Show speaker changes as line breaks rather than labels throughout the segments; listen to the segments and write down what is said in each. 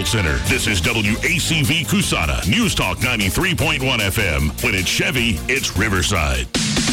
Travel Center. This is WACV Cusana, News Talk 93.1 FM. When it's Chevy, it's Riverside.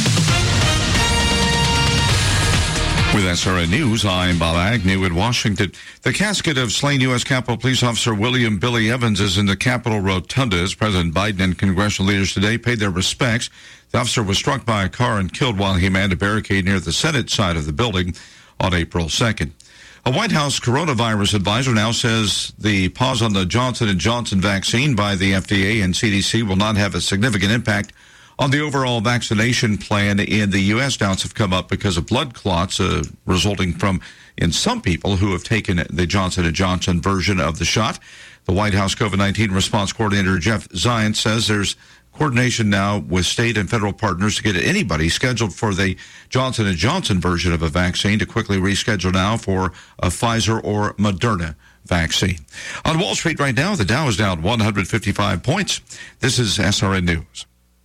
With SRN News, I'm Bob Agnew in Washington. The casket of slain U.S. Capitol Police Officer William Billy Evans is in the Capitol Rotunda as President Biden and congressional leaders today paid their respects. The officer was struck by a car and killed while he manned a barricade near the Senate side of the building on April 2nd. A White House coronavirus advisor now says the pause on the Johnson & Johnson vaccine by the FDA and CDC will not have a significant impact on the overall vaccination plan in the U.S. Doubts have come up because of blood clots resulting from in some people who have taken the Johnson & Johnson version of the shot. The White House COVID-19 response coordinator Jeff Zients says there's coordination now with state and federal partners to get anybody scheduled for the Johnson & Johnson version of a vaccine to quickly reschedule now for a Pfizer or Moderna vaccine. On Wall Street right now, the Dow is down 155 points. This is SRN News.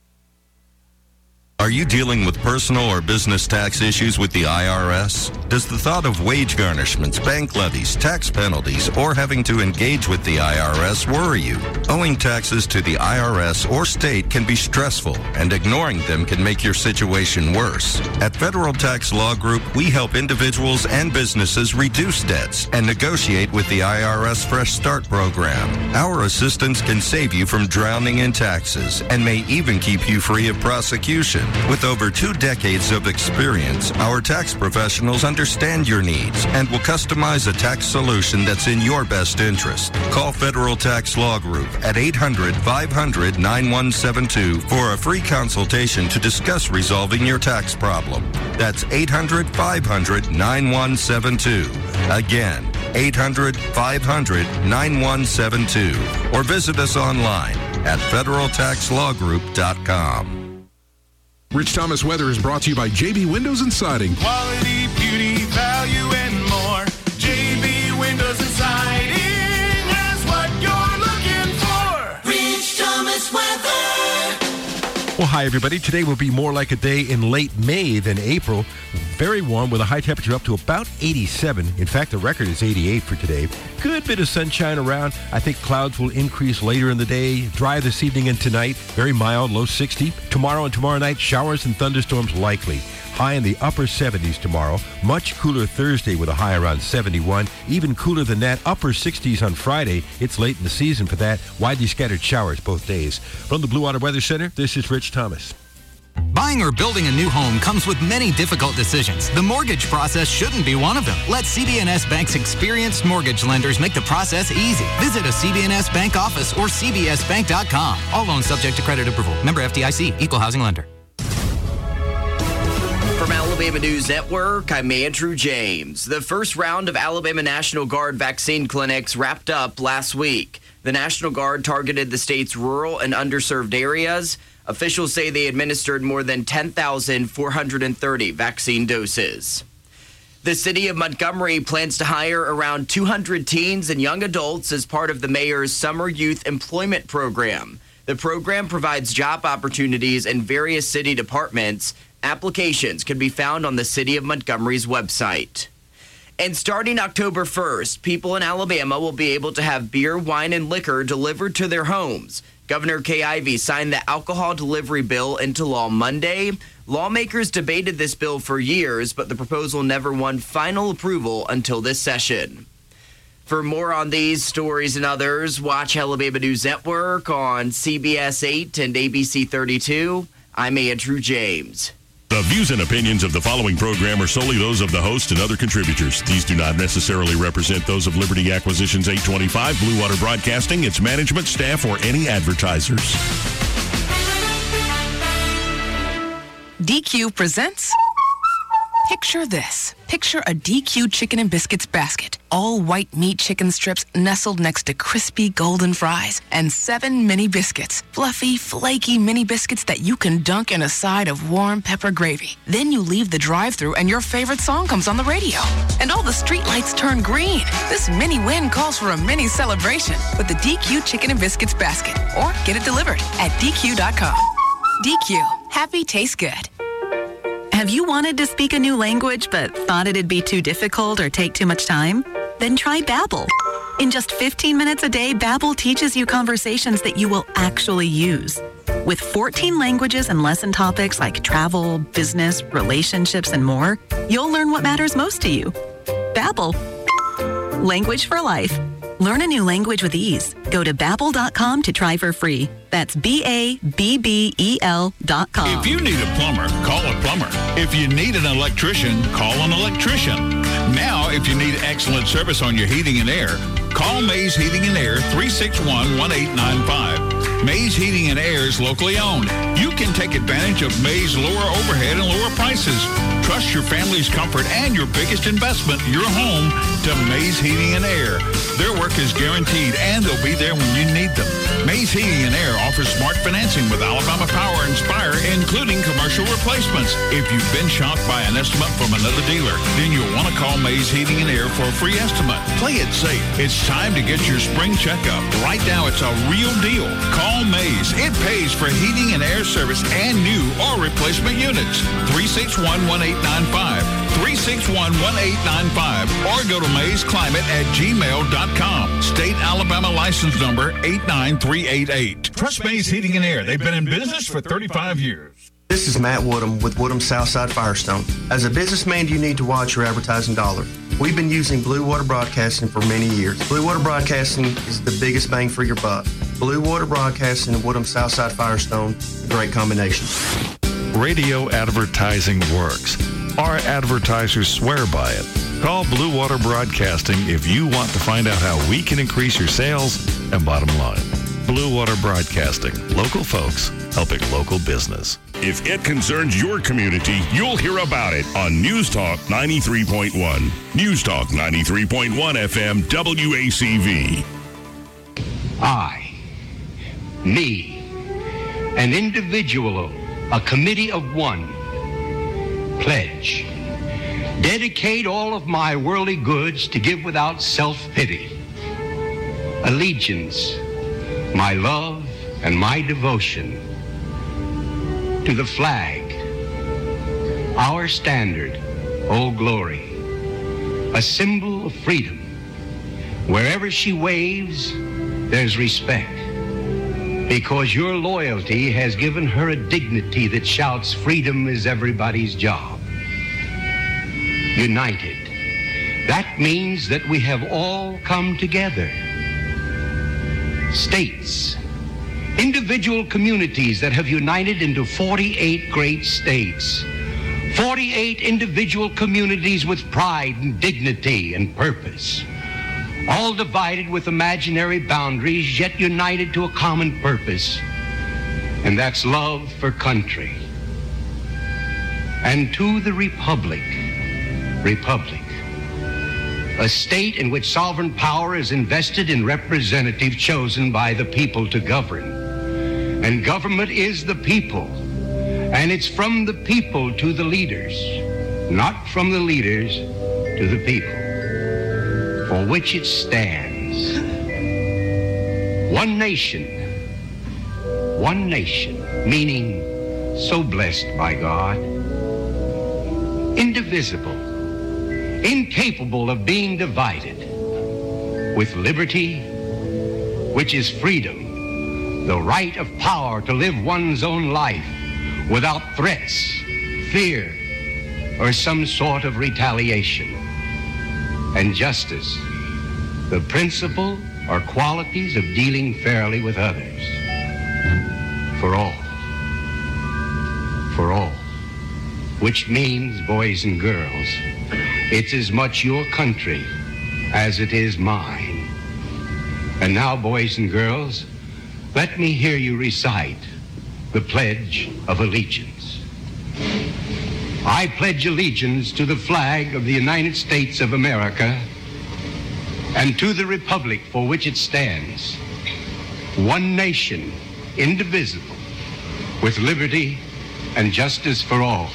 Are you dealing with personal or business tax issues with the IRS? Does the thought of wage garnishments, bank levies, tax penalties, or having to engage with the IRS worry you? Owing taxes to the IRS or state can be stressful, and ignoring them can make your situation worse. At Federal Tax Law Group, we help individuals and businesses reduce debts and negotiate with the IRS Fresh Start program. Our assistance can save you from drowning in taxes and may even keep you free of prosecution. With over 2 decades of experience, our tax professionals understand your needs and will customize a tax solution that's in your best interest. Call Federal Tax Law Group at 800-500-9172 for a free consultation to discuss resolving your tax problem. That's 800-500-9172. Again, 800-500-9172. Or visit us online at federaltaxlawgroup.com.
Rich Thomas Weather is brought to you by JB Windows and Siding.
Quality, beauty, value, and more. JB Windows and Siding has what you're looking for. Rich Thomas Weather.
Well, hi, everybody. Today will be more like a day in late May than April. Very warm with a high temperature up to about 87. In fact, the record is 88 for today. Good bit of sunshine around. I think clouds will increase later in the day. Dry this evening and tonight. Very mild, low 60. Tomorrow and tomorrow night, showers and thunderstorms likely. High in the upper 70s tomorrow. Much cooler Thursday with a high around 71. Even cooler than that, upper 60s on Friday. It's late in the season for that. Widely scattered showers both days. From the Blue Water Weather Center, this is Rich Thomas.
Buying or building a new home comes with many difficult decisions. The mortgage process shouldn't be one of them. Let CB&S Bank's experienced mortgage lenders make the process easy. Visit a CB&S Bank office or cbsbank.com. All loans subject to credit approval. Member FDIC, Equal Housing Lender.
From Alabama News Network, I'm Andrew James. The first round of Alabama National Guard vaccine clinics wrapped up last week. The National Guard targeted the state's rural and underserved areas. Officials say they administered more than 10,430 vaccine doses. The city of Montgomery plans to hire around 200 teens and young adults as part of the mayor's Summer Youth Employment Program. The program provides job opportunities in various city departments. Applications can be found on the City of Montgomery's website. And starting October 1st, people in Alabama will be able to have beer, wine, and liquor delivered to their homes. Governor Kay Ivey signed the alcohol delivery bill into law Monday. Lawmakers debated this bill for years, but the proposal never won final approval until this session. For more on these stories and others, watch Alabama News Network on CBS 8 and ABC 32. I'm Andrew James.
The views and opinions of the following program are solely those of the host and other contributors. These do not necessarily represent those of Liberty Acquisitions 825, Blue Water Broadcasting, its management, staff, or any advertisers.
DQ presents... Picture this. Picture a DQ chicken and biscuits basket. All white meat chicken strips nestled next to crispy golden fries and 7 mini biscuits. Fluffy, flaky mini biscuits that you can dunk in a side of warm pepper gravy. Then you leave the drive-thru and your favorite song comes on the radio. And all the street lights turn green. This mini win calls for a mini celebration with the DQ chicken and biscuits basket. Or get it delivered at DQ.com. DQ. Happy tastes good.
Have you wanted to speak a new language but thought it'd be too difficult or take too much time? Then try Babbel. In just 15 minutes a day, Babbel teaches you conversations that you will actually use. With 14 languages and lesson topics like travel, business, relationships, and more, you'll learn what matters most to you. Babbel. Language for life. Learn a new language with ease. Go to Babbel.com to try for free. That's BABBEL.com.
If you need a plumber, call a plumber. If you need an electrician, call an electrician. Now, if you need excellent service on your heating and air, call Mays Heating and Air 361-1895. Mays Heating and Air is locally owned. You can take advantage of Mays' lower overhead and lower prices. Trust your family's comfort and your biggest investment, your home, to Mays Heating and Air. Their work is guaranteed and they'll be there when you need them. Mays Heating and Air offers smart financing with Alabama Power and Spire, including commercial replacements. If you've been shocked by an estimate from another dealer, then you'll want to call Mays Heating and Air for a free estimate. Play it safe. It's time to get your spring checkup. Right now, it's a real deal. Call Mays. It pays for heating and air service and new or replacement units. 361-1895. 361-1895. Or go to maysclimate@gmail.com. State Alabama license number 89388. Trust Mays Heating and Air. They've been in business for 35 years.
This is Matt Woodham with Woodham Southside Firestone. As a businessman, you need to watch your advertising dollar. We've been using Blue Water Broadcasting for many years. Blue Water Broadcasting is the biggest bang for your buck. Blue Water Broadcasting and Woodham Southside Firestone, a great combination.
Radio advertising works. Our advertisers swear by it. Call Blue Water Broadcasting if you want to find out how we can increase your sales and bottom line. Blue Water Broadcasting. Local folks helping local business.
If it concerns your community, you'll hear about it on News Talk 93.1. News Talk 93.1 FM WACV.
I, me, an individual, a committee of one, pledge, dedicate all of my worldly goods to give without self-pity, allegiance, my love and my devotion to the flag, our standard, Old Glory, a symbol of freedom. Wherever she waves, there's respect, because your loyalty has given her a dignity that shouts freedom is everybody's job. United. That means that we have all come together. States, individual communities that have united into 48 great states. 48 individual communities with pride and dignity and purpose. All divided with imaginary boundaries, yet united to a common purpose. And that's love for country. And to the republic, a state in which sovereign power is invested in representatives chosen by the people to govern. And government is the people. And it's from the people to the leaders, not from the leaders to the people, for which it stands. One nation, meaning so blessed by God, indivisible, incapable of being divided, with liberty, which is freedom, the right of power to live one's own life without threats, fear, or some sort of retaliation. And justice, the principle or qualities of dealing fairly with others. For all, which means, boys and girls, it's as much your country as it is mine. And now, boys and girls, let me hear you recite the Pledge of Allegiance. I pledge allegiance to the flag of the United States of America and to the republic for which it stands, one nation, indivisible, with liberty and justice for all.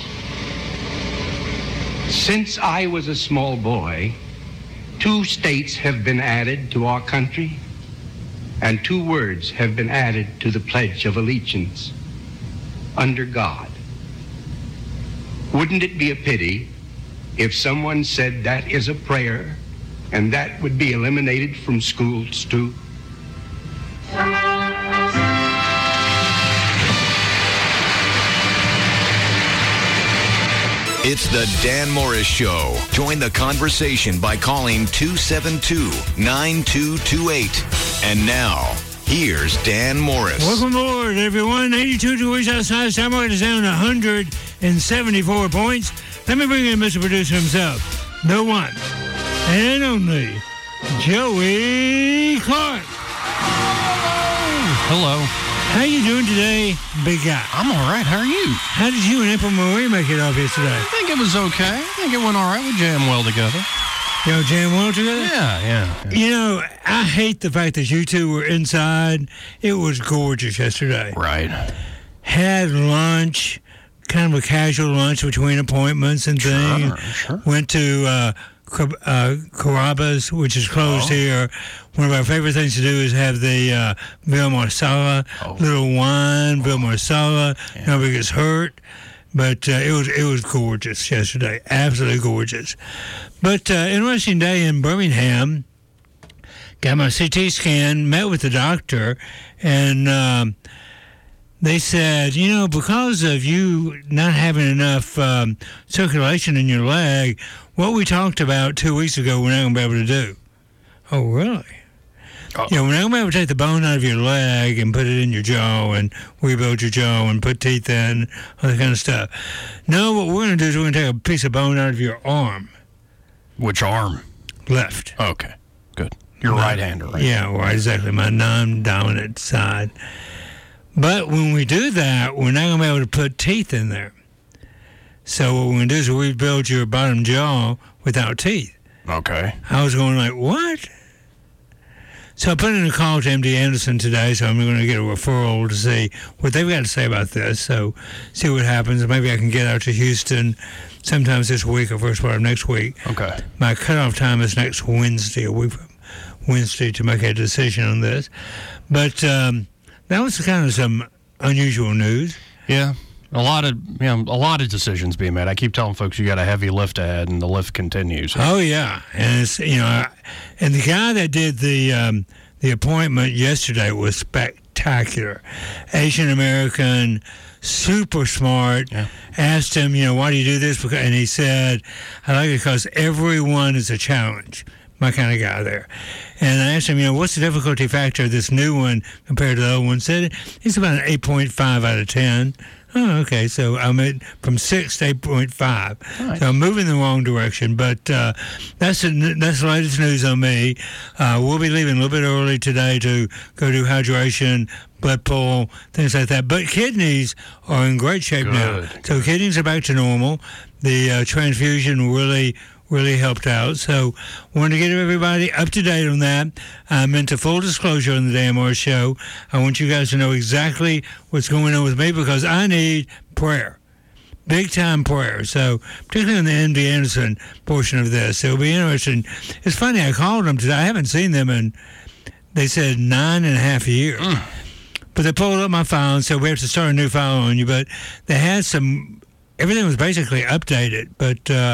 Since I was a small boy, 2 states have been added to our country, and 2 words have been added to the Pledge of Allegiance: under God. Wouldn't it be a pity if someone said that is a prayer And that would be eliminated from schools too.
It's the Dan Morris Show. Join the conversation by calling 272-9228. And now, here's Dan Morris.
Welcome aboard, everyone. 82 degrees outside. Stock market is down 174 points. Let me bring in Mr. Producer himself. The one and only Joey Clark.
Hello.
How you doing today, big guy?
I'm all right. How are you?
How did you and April Marie make it off yesterday?
I think it was okay. I think it went all right. We jammed well together.
Y'all jam well together?
Yeah.
You know, I hate the fact that you two were inside. It was gorgeous yesterday.
Right.
Had lunch, kind of a casual lunch between appointments and things.
Sure.
Went to Carrabba's, which is closed here. One of our favorite things to do is have the Bill Marsala, little wine, Bill Marsala. Nobody gets hurt. But it was gorgeous yesterday, absolutely gorgeous. But interesting day in Birmingham. Got my CT scan, met with the doctor, and they said, you know, because of you not having enough circulation in your leg, what we talked about 2 weeks ago, we're not going to be able to do. Oh, really? You know, we're not going to be able to take the bone out of your leg and put it in your jaw and rebuild your jaw and put teeth in, all that kind of stuff. No, what we're going to do is we're going to take a piece of bone out of your arm.
Which arm?
Left.
Okay, good. Your right-hander, right?
Yeah, right, exactly. My non-dominant side. But when we do that, we're not going to be able to put teeth in there. So what we're going to do is rebuild your bottom jaw without teeth.
Okay.
I was going like, what? So I put in a call to MD Anderson today, so I'm going to get a referral to see what they've got to say about this. So see what happens. Maybe I can get out to Houston sometimes this week or first part of next week.
Okay.
My cutoff time is next Wednesday, a week from Wednesday, to make a decision on this. But that was kind of some unusual news.
Yeah. A lot of decisions being made. I keep telling folks you got a heavy lift ahead, and the lift continues.
Oh yeah, and it's, you know, and the guy that did the appointment yesterday was spectacular. Asian American, super smart.
Yeah.
Asked him, you know, why do you do this? And he said, I like it because everyone is a challenge. My kind of guy there. And I asked him, you know, what's the difficulty factor of this new one compared to the old one? Said it's about an 8.5 out of 10. Oh, okay. So I'm at from 6 to 8.5. Nice. So I'm moving in the wrong direction. But that's the latest news on me. We'll be leaving a little bit early today to go do hydration, blood pull, things like that. But kidneys are in great shape now. So kidneys are back to normal. The transfusion really helped out. So wanted to get everybody up to date on that. I'm into full disclosure on the Dan Morris Show. I want you guys to know exactly what's going on with me because I need prayer. Big time prayer. So particularly on the MD Anderson portion of this, it'll be interesting. It's funny, I called them today. I haven't seen them in, they said 9.5 years. But they pulled up my file and said we have to start a new file on you. But they had everything was basically updated, but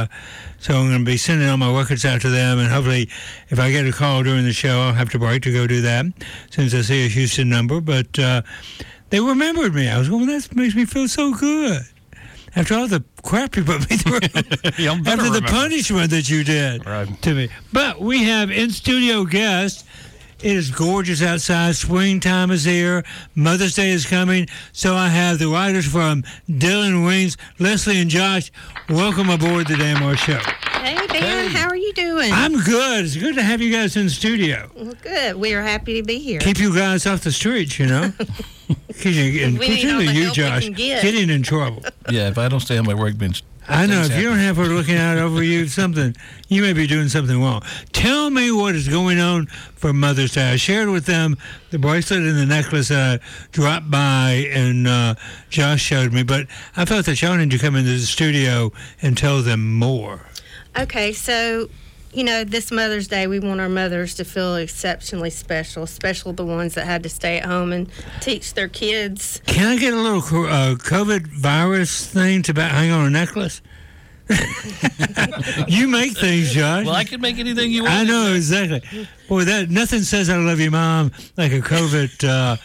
so I'm going to be sending all my records out to them, and hopefully if I get a call during the show, I'll have to break to go do that since I see a Houston number. But they remembered me. I was going, that makes me feel so good. After all the crap you put me through, after the punishment that you did to me. But we have in-studio guests. It is gorgeous outside. Springtime is here. Mother's Day is coming. So I have the writers from Dylan Wings, Leslie and Josh. Welcome aboard the Dan Morris Show.
Hey, Dan. How are you doing?
I'm good. It's good to have you guys in the studio.
Well, good. We are happy to be here.
Keep you guys off the streets, you know. And particularly you, Josh, getting in trouble.
Yeah, if I don't stay on my workbench.
I know. If you don't have her looking out over you, you may be doing something wrong. Tell me what is going on for Mother's Day. I shared with them the bracelet and the necklace that I dropped by and Josh showed me, but I felt that y'all need to come into the studio and tell them more.
Okay, so, you know, this Mother's Day, we want our mothers to feel exceptionally special, especially the ones that had to stay at home and teach their kids.
Can I get a little COVID virus thing to hang on a necklace? You make things, Josh.
Well, I can make anything you want.
I know, exactly. Boy, nothing says I love you, Mom, like a COVID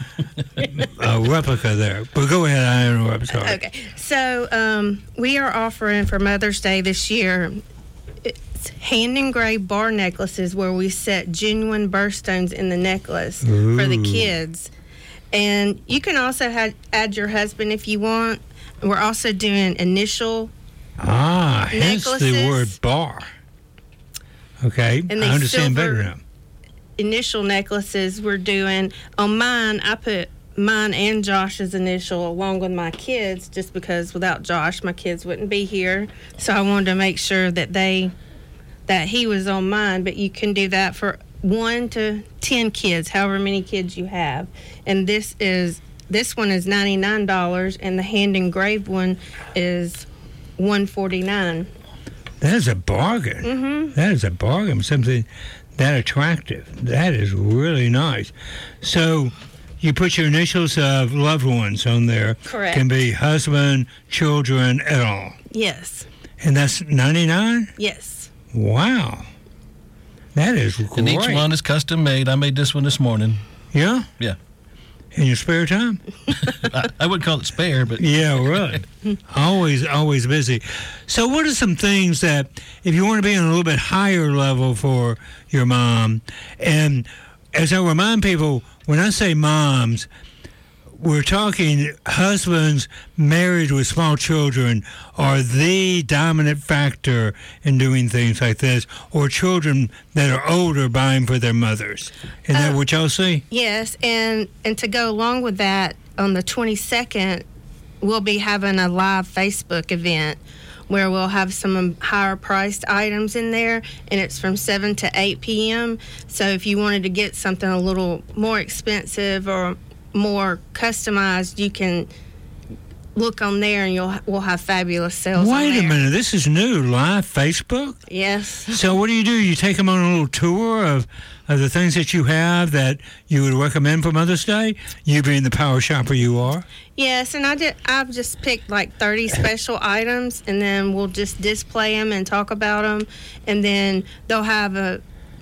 replica there. But go ahead, I interrupt. Sorry.
Okay. So we are offering for Mother's Day this year, it's hand-engraved bar necklaces where we set genuine birthstones in the necklace for the kids. And you can also add your husband if you want. We're also doing initial
hence
necklaces.
the word bar. Okay,
And
I
they
understand
silver
better now.
Initial necklaces we're doing. On mine, I put mine and Josh's initial along with my kids, just because without Josh, my kids wouldn't be here. So I wanted to make sure that he was on mine. But you can do that for 1 to 10 kids, however many kids you have. And this one is $99, and the hand engraved one is $149.
That is a bargain.
Mm-hmm.
That is a bargain. Something that attractive. That is really nice. So you put your initials of loved ones on there.
Correct.
Can be husband, children, et al.
Yes.
And that's $99?
Yes.
Wow. That is great.
And each one is custom made. I made this one this morning.
Yeah?
Yeah.
In your spare time?
I would call it spare, but
yeah, really. Always busy. So what are some things that, if you want to be on a little bit higher level for your mom, and as I remind people, when I say moms, we're talking husbands married with small children are the dominant factor in doing things like this, or children that are older buying for their mothers. Is that what y'all see?
Yes, and to go along with that, on the 22nd, we'll be having a live Facebook event where we'll have some higher priced items in there, and it's from 7 to 8 p.m. So if you wanted to get something a little more expensive or more customized, you can look on there, and we'll have fabulous sales.
Wait a minute, this is new, live Facebook?
Yes.
So what do? You take them on a little tour of the things that you have that you would recommend for Mother's Day, you being the power shopper you are?
Yes, and I've just picked like 30 special items, and then we'll just display them and talk about them, and then they'll have a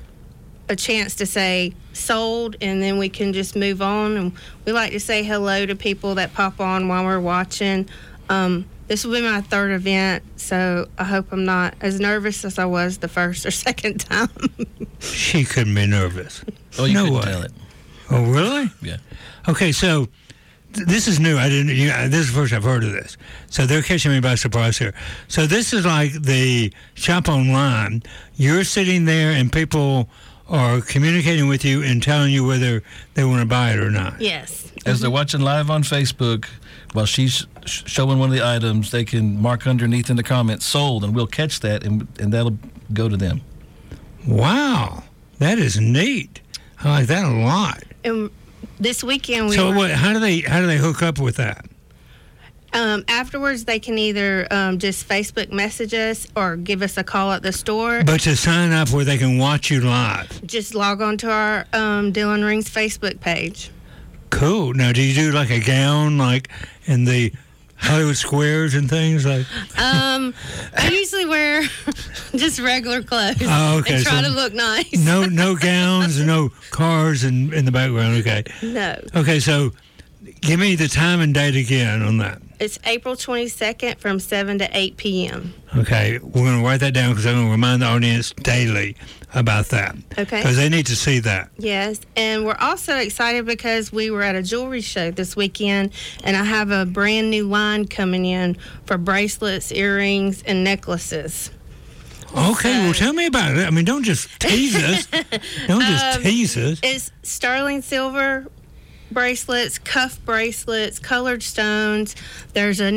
chance to say sold, and then we can just move on. And we like to say hello to people that pop on while we're watching. This will be my third event, so I hope I'm not as nervous as I was the first or second time.
She couldn't be nervous.
Oh, you
no
couldn't
way.
tell it.
Oh, really?
Yeah.
Okay, so this is new. This is the first I've heard of this. So they're catching me by surprise here. So this is like the shop online. You're sitting there, and people are communicating with you and telling you whether they want to buy it or not.
Yes.
As they're watching live on Facebook, while she's showing one of the items, they can mark underneath in the comments sold, and we'll catch that, and that'll go to them.
Wow, that is neat. I like that a lot.
And this weekend
how do they hook up with that?
Afterwards, they can either just Facebook message us or give us a call at the store.
But to sign up where they can watch you live.
Just log on to our Dylan Rings Facebook page.
Cool. Now, do you do like a gown, like in the Hollywood Squares and things like?
I usually wear just regular clothes.
Oh, okay.
And try
So
to look nice.
No gowns, no cars in the background. Okay.
No.
Okay, so give me the time and date again on that.
It's April 22nd from 7 to 8 p.m.
Okay, we're going to write that down because I'm going to remind the audience daily about that.
Okay.
Because they need to see that.
Yes, and we're also excited because we were at a jewelry show this weekend, and I have a brand new line coming in for bracelets, earrings, and necklaces.
Okay, well, tell me about it. I mean, don't just tease us. Don't just tease us.
It's sterling silver bracelets, cuff bracelets, colored stones. There's a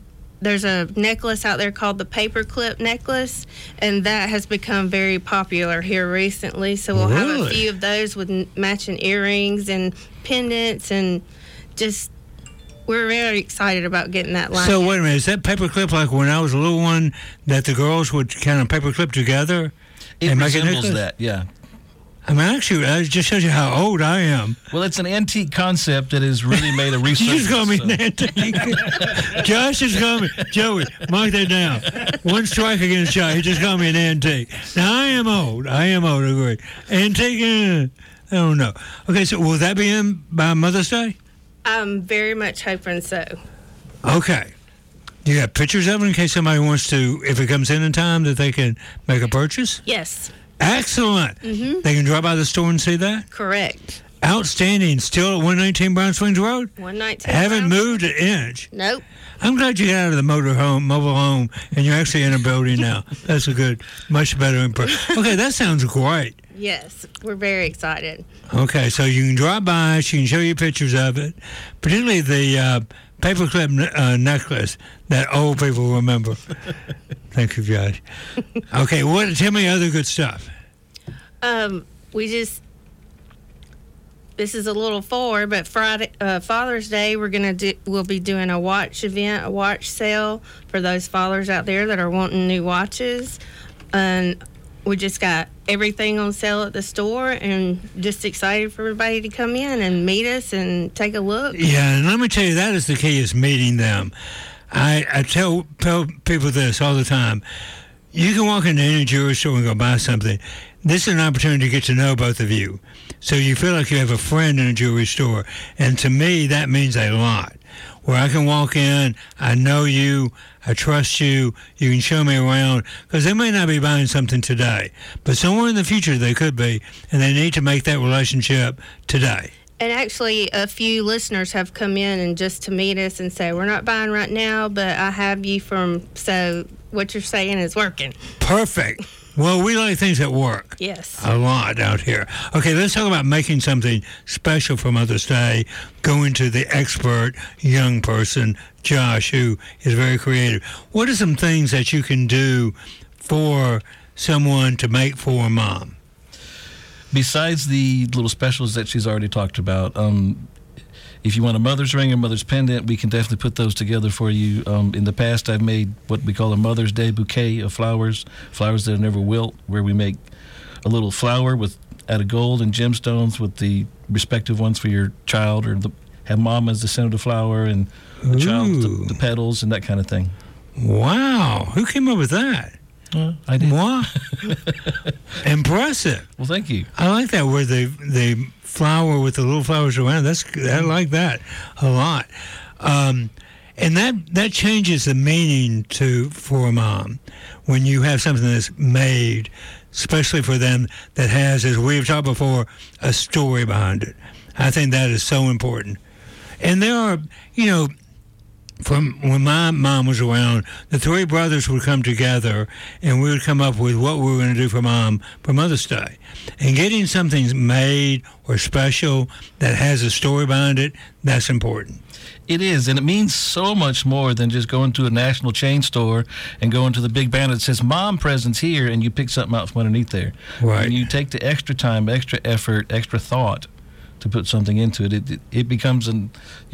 necklace out there called the paperclip necklace, and that has become very popular here recently. So we'll have a few of those with matching earrings and pendants, and just we're very excited about getting that line.
So wait a minute, is that paperclip like when I was a little one that the girls would kind of paperclip together?
It
and make a
resembles
necklace?
that, yeah.
I mean, actually, that just shows you how old I am.
Well, it's an antique concept that has really made a resurgence.
You just call me an antique. Josh just called me. Joey, mark that down. One strike against Josh. He just called me an antique. Now, I am old. I agree. Antique, I don't know. Okay, so will that be in by Mother's Day?
I'm very much hoping so.
Okay. You got pictures of it in case somebody wants to, if it comes in time, that they can make a purchase?
Yes.
Excellent.
Mm-hmm.
They can drop by the store and see that?
Correct.
Outstanding. Still at 119 Brown Springs Road?
119.
Haven't moved an inch.
Nope.
I'm glad you got out of the mobile home, and you're actually in a building now. That's a good, much better impression. Okay, that sounds great.
Yes, we're very excited.
Okay, so you can drop by. She can show you pictures of it, particularly the paperclip necklace that old people remember. Thank you, Josh. Okay, tell me other good stuff.
This is a little forward, but Friday, Father's Day, we'll be doing a watch event, a watch sale for those fathers out there that are wanting new watches. And we just got everything on sale at the store, and just excited for everybody to come in and meet us and take a look.
Yeah, and let me tell you, that is the key, is meeting them. I tell people this all the time. You can walk into any jewelry store and go buy something. This is an opportunity to get to know both of you. So you feel like you have a friend in a jewelry store. And to me, that means a lot. Where I can walk in, I know you, I trust you, you can show me around. Because they may not be buying something today, but somewhere in the future they could be. And they need to make that relationship today.
And actually, a few listeners have come in and just to meet us and say, we're not buying right now, but I have you so what you're saying is working.
Perfect. Well, we like things that work.
Yes.
A lot out here. Okay, let's talk about making something special for Mother's Day, going to the expert young person, Josh, who is very creative. What are some things that you can do for someone to make for Mom?
Besides the little specials that she's already talked about, if you want a mother's ring or mother's pendant, we can definitely put those together for you. In the past, I've made what we call a Mother's Day bouquet of flowers that never wilt, where we make a little flower out of gold and gemstones with the respective ones for your child, or have Mom as the center of the flower and the child the petals and that kind of thing.
Wow. Who came up with that?
I did.
Wow. Impressive.
Well, thank you.
I like that, where the flower with the little flowers around. I like that a lot. And that changes the meaning for a mom when you have something that's made especially for them that has, as we've talked before, a story behind it. I think that is so important. And there are, from when my mom was around, the three brothers would come together and we would come up with what we were going to do for Mom for Mother's Day. And getting something made or special that has a story behind it, that's important.
It is, and it means so much more than just going to a national chain store and going to the big banner that says Mom Presents here, and you pick something out from underneath there.
Right.
And you take the extra time, extra effort, extra thought to put something into it. It becomes a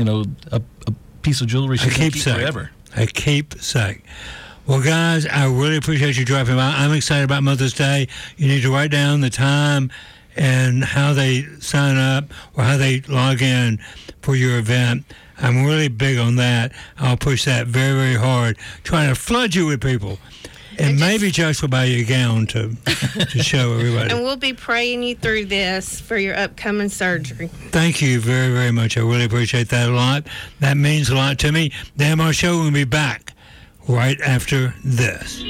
piece of jewelry she can keep forever.
A keepsake. Well, guys, I really appreciate you dropping by. I'm excited about Mother's Day. You need to write down the time and how they sign up or how they log in for your event. I'm really big on that. I'll push that very, very hard, trying to flood you with people. And maybe Josh will buy you a gown to show everybody.
And we'll be praying you through this for your upcoming surgery.
Thank you very, very much. I really appreciate that a lot. That means a lot to me. The MR Show will be back right after this.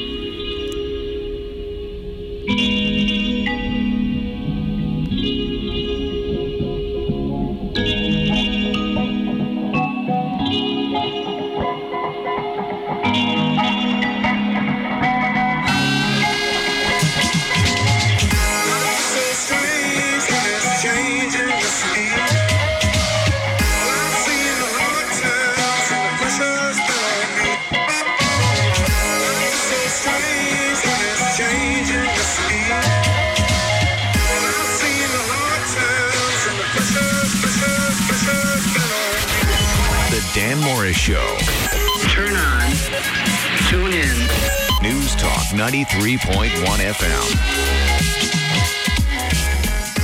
Dan Morris Show.
Turn on. Tune in.
News Talk 93.1 FM.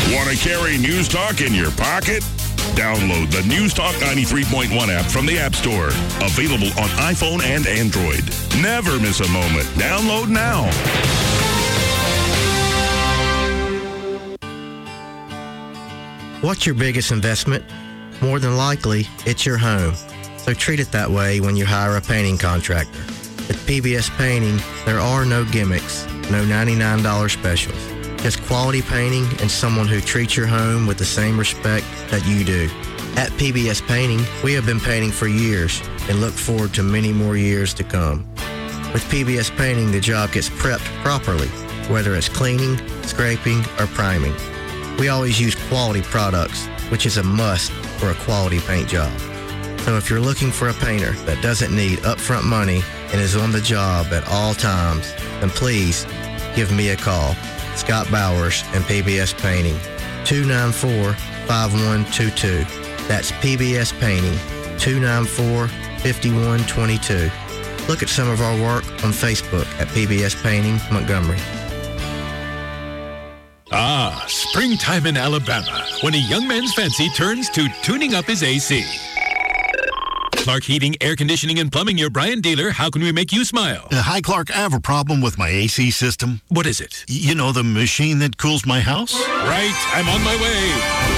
Want to carry News Talk in your pocket? Download the News Talk 93.1 app from the App Store. Available on iPhone and Android. Never miss a moment. Download now.
What's your biggest investment? More than likely, it's your home. So treat it that way when you hire a painting contractor. At PBS Painting, there are no gimmicks, no $99 specials. Just quality painting and someone who treats your home with the same respect that you do. At PBS Painting, we have been painting for years and look forward to many more years to come. With PBS Painting, the job gets prepped properly, whether it's cleaning, scraping, or priming. We always use quality products, which is a must for a quality paint job. So if you're looking for a painter that doesn't need upfront money and is on the job at all times, then please give me a call. Scott Bowers and PBS Painting, 294-5122. That's PBS Painting, 294-5122. Look at some of our work on Facebook at PBS Painting Montgomery.
Ah, springtime in Alabama, when a young man's fancy turns to tuning up his AC. Clark Heating, Air Conditioning, and Plumbing, your Brian dealer. How can we make you smile?
Hi, Clark. I have a problem with my AC system.
What is it?
You know, the machine that cools my house?
Right, I'm on my way.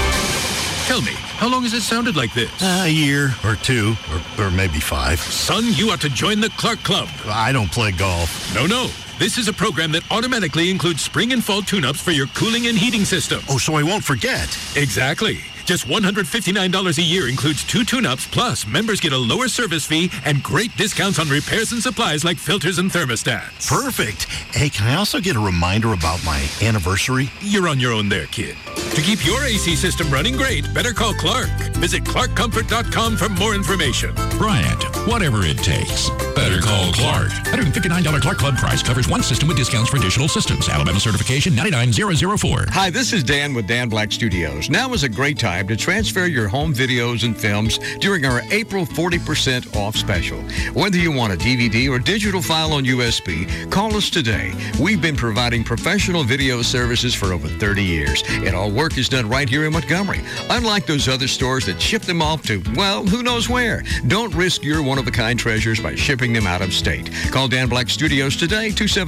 Tell me, how long has it sounded like this?
A year or two, or maybe 5.
Son, you ought to join the Clark Club.
I don't play golf.
No. This is a program that automatically includes spring and fall tune-ups for your cooling and heating system.
Oh, so I won't forget.
Exactly. Just $159 a year includes 2 tune-ups, plus members get a lower service fee and great discounts on repairs and supplies like filters and thermostats.
Perfect. Hey, can I also get a reminder about my anniversary?
You're on your own there, kid. To keep your AC system running great, better call Clark. Visit ClarkComfort.com for more information.
Bryant, whatever it takes. Better call Clark. $159 Clark Club price covers one system with discounts for additional systems. Alabama certification 99004.
Hi, this is Dan with Dan Black Studios. Now is a great time to transfer your home videos and films during our April 40% off special. Whether you want a DVD or digital file on USB, call us today. We've been providing professional video services for over 30 years, and all work is done right here in Montgomery. Unlike those other stores that ship them off to, well, who knows where. Don't risk your one-of-a-kind treasures by shipping them out of state. Call Dan Black Studios today,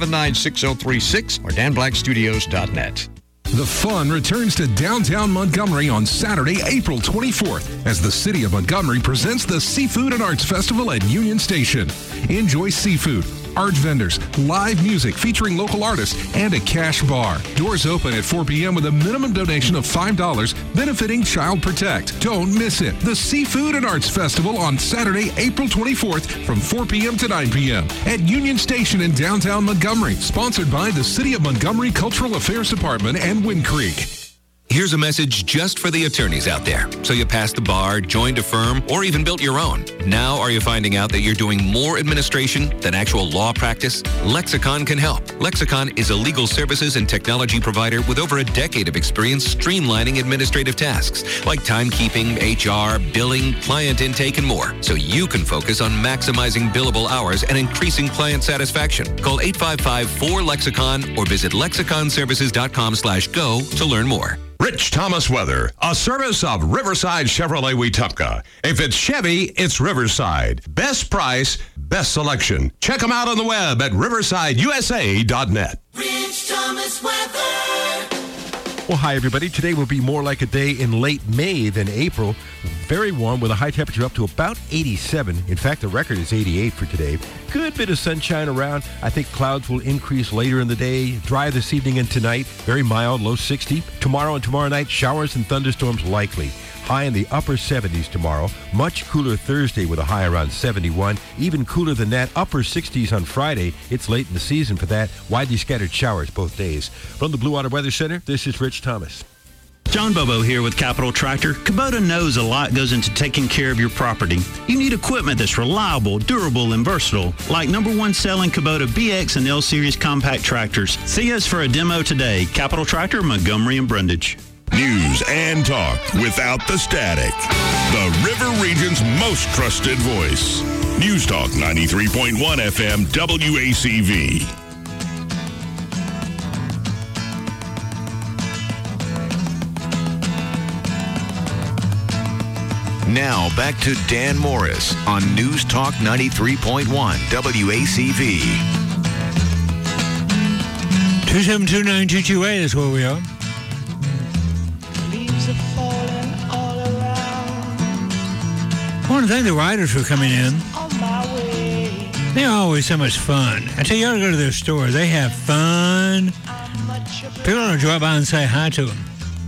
279-6036 or danblackstudios.net.
The fun returns to downtown Montgomery on Saturday, April 24th, as the City of Montgomery presents the Seafood and Arts Festival at Union Station. Enjoy seafood, art vendors, live music featuring local artists, and a cash bar. Doors open at 4 p.m. with a minimum donation of $5 benefiting Child Protect. Don't miss it. The Seafood and Arts Festival on Saturday, April 24th from 4 p.m. to 9 p.m. at Union Station in downtown Montgomery. Sponsored by the City of Montgomery Cultural Affairs Department and Wind Creek.
Here's a message just for the attorneys out there. So you passed the bar, joined a firm, or even built your own. Now are you finding out that you're doing more administration than actual law practice? Lexicon can help. Lexicon is a legal services and technology provider with over a decade of experience streamlining administrative tasks like timekeeping, HR, billing, client intake, and more. So you can focus on maximizing billable hours and increasing client satisfaction. Call 855-4LEXICON or visit lexiconservices.com/go to learn more.
Rich Thomas Weather, a service of Riverside Chevrolet Wetumpka. If it's Chevy, it's Riverside. Best price, best selection. Check them out on the web at riversideusa.net.
Rich Thomas Weather.
Well, hi, everybody. Today will be more like a day in late May than April. Very warm with a high temperature up to about 87. In fact, the record is 88 for today. Good bit of sunshine around. I think clouds will increase later in the day. Dry this evening and tonight. Very mild, low 60. Tomorrow and tomorrow night, showers and thunderstorms likely. High in the upper 70s tomorrow. Much cooler Thursday with a high around 71. Even cooler than that, upper 60s on Friday. It's late in the season for that. Widely scattered showers both days. From the Blue Water Weather Center, this is Rich Thomas.
John Bobo here with Capital Tractor. Kubota knows a lot goes into taking care of your property. You need equipment that's reliable, durable, and versatile, like #1 selling Kubota BX and L Series compact tractors. See us for a demo today. Capital Tractor, Montgomery and Brundage.
News and talk without the static. The River Region's most trusted voice. News Talk 93.1 FM WACV.
Now back to Dan Morris on News Talk 93.1 WACV.
2729228 is where we are.
Leaves are falling all around.
I want to thank the writers for coming in.
On my way.
They're always so much fun. I tell you, you ought to go to their store. They have fun. People ought to drop by and say hi to them.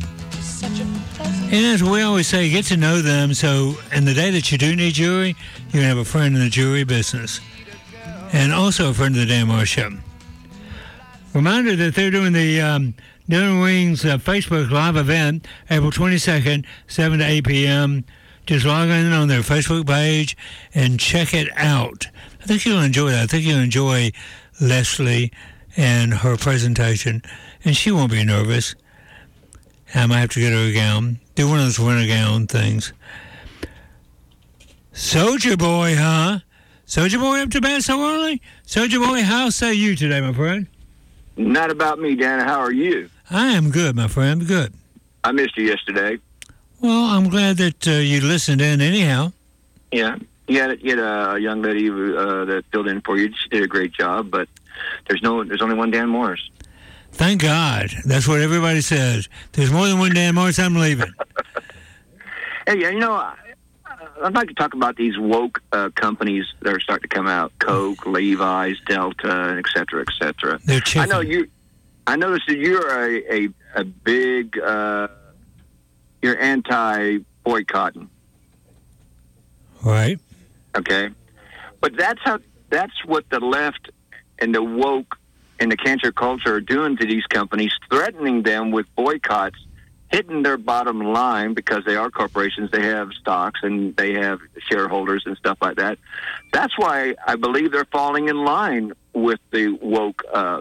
And as we always say, get to know them. So, in the day that you do need jewelry, you can have a friend in the jewelry business. And also a friend of the Dan Morris Show. Reminder that they're doing the Dinner Wings Facebook Live event, April 22nd, 7 to 8 p.m. Just log in on their Facebook page and check it out. I think you'll enjoy that. I think you'll enjoy Leslie and her presentation. And she won't be nervous. I might have to get her a gown. Do one of those winter gown things. Soldier Boy, huh? Soldier Boy up to bed so early? Soldier Boy, how say you today, my friend?
Not about me, Dan. How are you?
I am good, my friend. Good.
I missed you yesterday.
Well, I'm glad that you listened in anyhow.
Yeah. You had a young lady that filled in for you. She did a great job, but there's only one Dan Morris.
Thank God. That's what everybody says. There's more than one Dan Morris. I'm leaving.
Hey, you know, I'd like to talk about these woke companies that are starting to come out: Coke, Levi's, Delta, et cetera, et cetera.
They're chicken.
I noticed that you're a big you're anti-boycotting.
Right.
Okay. But that's what the left and the woke and the cancer culture are doing to these companies, threatening them with boycotts, hitting their bottom line because they are corporations. They have stocks and they have shareholders and stuff like that. That's why I believe they're falling in line with the woke,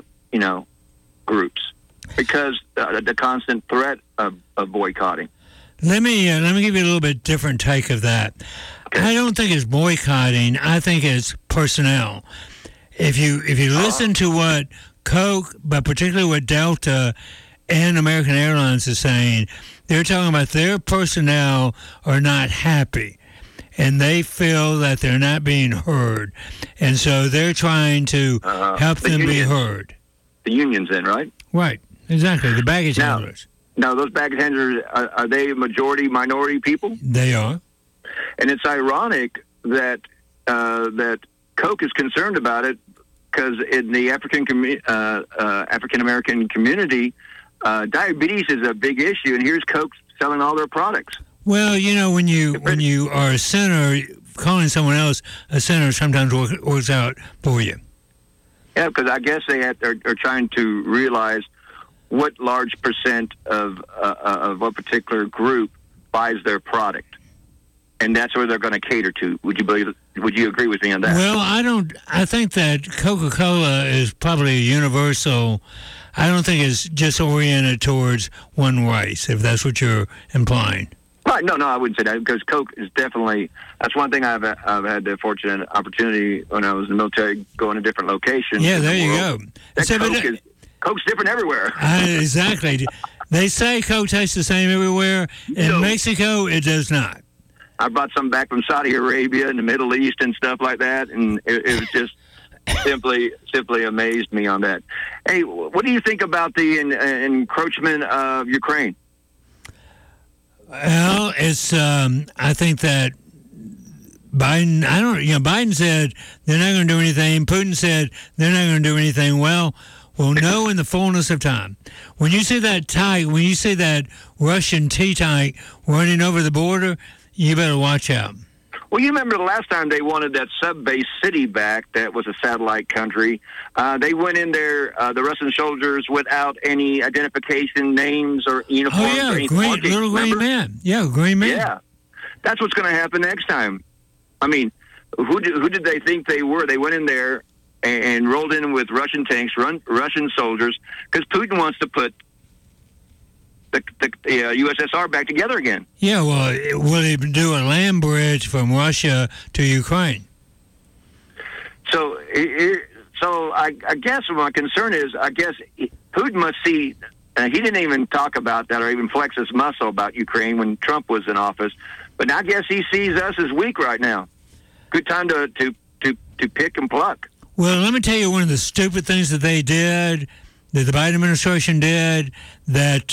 groups, because the constant threat of boycotting.
Let me give you a little bit different take of that. Okay. I don't think it's boycotting. I think it's personnel. If you listen to what Coke, but particularly what Delta and American Airlines is saying, they're talking about their personnel are not happy, and they feel that they're not being heard, and so they're trying to help them be heard.
The unions, then, right?
Right, exactly. The baggage handlers.
Now, those baggage handlers are they majority minority people?
They are,
and it's ironic that that Coke is concerned about it, because in the African American community, diabetes is a big issue, and here's Coke selling all their products.
Well, you know, when you are a sinner, calling someone else a sinner sometimes works out for you.
Yeah, because I guess they are trying to realize what large percent of a particular group buys their product, and that's where they're going to cater to. Would you agree with me on that?
Well, I think that Coca-Cola is probably universal. I don't think it's just oriented towards one race, if that's what you're implying.
Right. No, I wouldn't say that, because Coke is definitely, that's one thing I've had the fortunate opportunity when I was in the military, going to different locations.
Yeah, there you go.
Coke's different everywhere.
Exactly. They say Coke tastes the same everywhere. In Mexico, it does not.
I brought some back from Saudi Arabia and the Middle East and stuff like that, and it was just simply amazed me on that. Hey, what do you think about the encroachment of Ukraine?
Well, it's I think that Biden said they're not going to do anything. Putin said they're not going to do anything. Well, we'll know in the fullness of time. When you see that Russian T-tank running over the border, you better watch out.
Well, you remember the last time they wanted that sub-base city back that was a satellite country. They went in there, the Russian soldiers, without any identification, names, or uniforms.
Oh, yeah, little green man. Yeah, green man.
Yeah. That's what's going to happen next time. I mean, who did they think they were? They went in there and rolled in with Russian tanks, Russian soldiers, because Putin wants to put the USSR back together again.
Yeah, well, will he do a land bridge from Russia to Ukraine?
So I guess my concern is, Putin must see, he didn't even talk about that or even flex his muscle about Ukraine when Trump was in office, But I guess he sees us as weak right now. Good time to pick and pluck.
Well, let me tell you one of the stupid things that they did, that the Biden administration did, that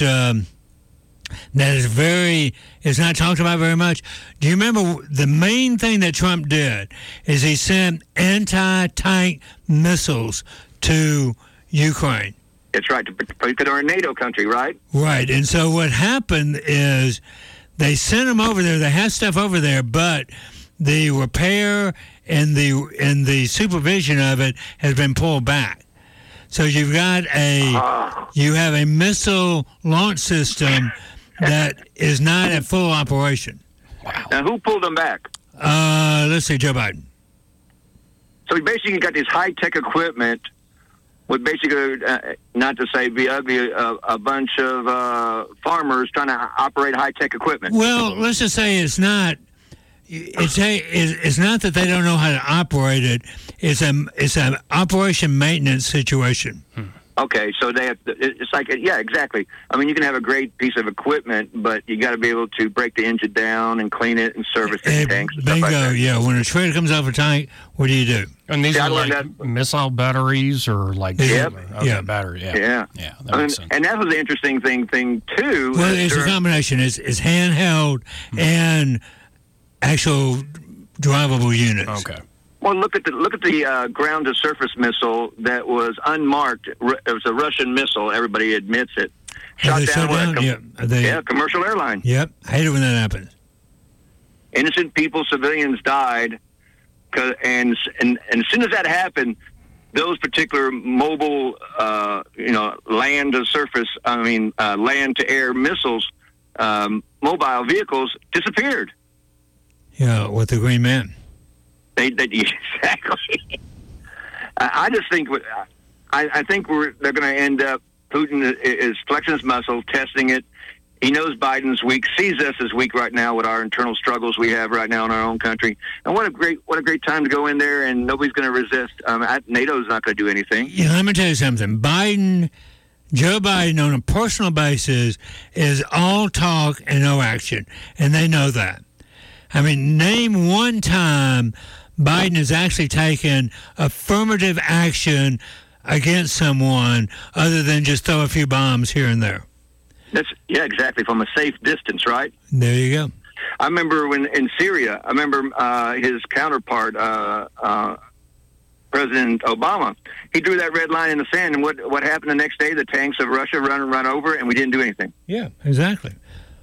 is not talked about very much. Do you remember the main thing that Trump did is he sent anti-tank missiles to Ukraine?
That's right, because they're a NATO country, right?
Right, and so what happened is they sent them over there. They had stuff over there, but the repair and the supervision of it has been pulled back. So you have a missile launch system that is not at full operation.
Wow. Now, who pulled them back?
Let's see, Joe Biden.
So he basically got this high-tech equipment with basically, not to say be ugly, a bunch of farmers trying to operate high-tech equipment.
Well, let's just say it's not that they don't know how to operate it. It's an operation maintenance situation.
Okay, so they have. It's like, yeah, exactly. I mean, you can have a great piece of equipment, but you got to be able to break the engine down and clean it and service the tanks. And
bingo,
stuff like that.
yeah. When a trailer comes off a tank, what do you do?
And these are like missile batteries or like battery. Yeah. That makes sense.
And that was the interesting thing too.
Well, it's a combination. It's handheld and actual drivable units.
Okay.
Well, look at the ground-to-surface missile that was unmarked. It was a Russian missile. Everybody admits it. Shot down a commercial airline.
Yep, I hate it when that happens.
Innocent people, civilians died, and as soon as that happened, those particular mobile, land-to-surface, land-to-air missiles, mobile vehicles disappeared.
Yeah, with the Green Man.
They exactly. I just think I think they're going to end up. Putin is flexing his muscle, testing it. He knows Biden's weak, sees us as weak right now with our internal struggles we have right now in our own country. And what a great time to go in there, and nobody's going to resist. NATO's not going to do anything.
Yeah, let me tell you something. Joe Biden, on a personal basis, is all talk and no action, and they know that. I mean, name one time Biden has actually taken affirmative action against someone other than just throw a few bombs here and there.
Yeah, exactly, from a safe distance, right?
There you go.
I remember when in Syria, his counterpart, President Obama, he drew that red line in the sand, and what happened the next day? The tanks of Russia run over, and we didn't do anything.
Yeah, exactly.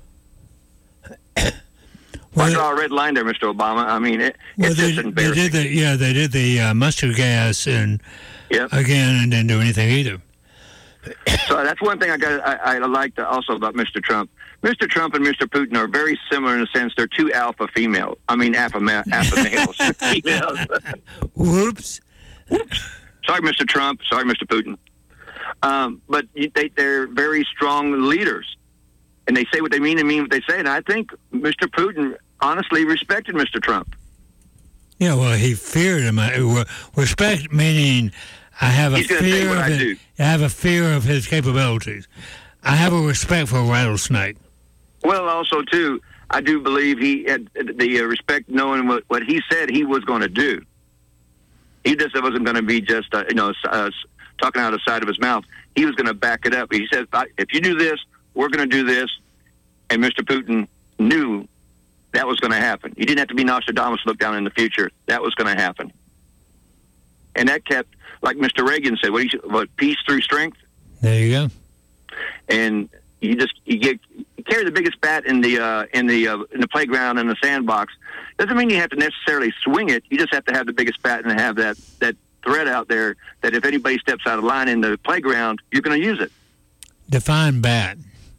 I draw a red line there, Mr. Obama. I mean, it's just embarrassing.
They did the mustard gas again, and didn't do anything either.
So that's one thing I like also about Mr. Trump. Mr. Trump and Mr. Putin are very similar in the sense they're two alpha males. Females.
Whoops.
Sorry, Mr. Trump. Sorry, Mr. Putin. But they're very strong leaders. And they say what they mean and mean what they say. And I think Mr. Putin honestly respected Mr. Trump.
Yeah, well, he feared him. Respect meaning I have a fear of it. I have a fear of his capabilities. I have a respect for a rattlesnake.
Well, also, too, I do believe he had the respect knowing what he said he was going to do. He just wasn't going to be just, talking out of the side of his mouth. He was going to back it up. He said, if you do this, we're going to do this. And Mr. Putin knew that was going to happen. He didn't have to be Nostradamus to look down in the future. That was going to happen. And that kept, like Mr. Reagan said, peace through strength.
There you go.
And you carry the biggest bat in the playground and the sandbox. Doesn't mean you have to necessarily swing it. You just have to have the biggest bat and have that thread out there that if anybody steps out of line in the playground, you're going to use it.
Define bat.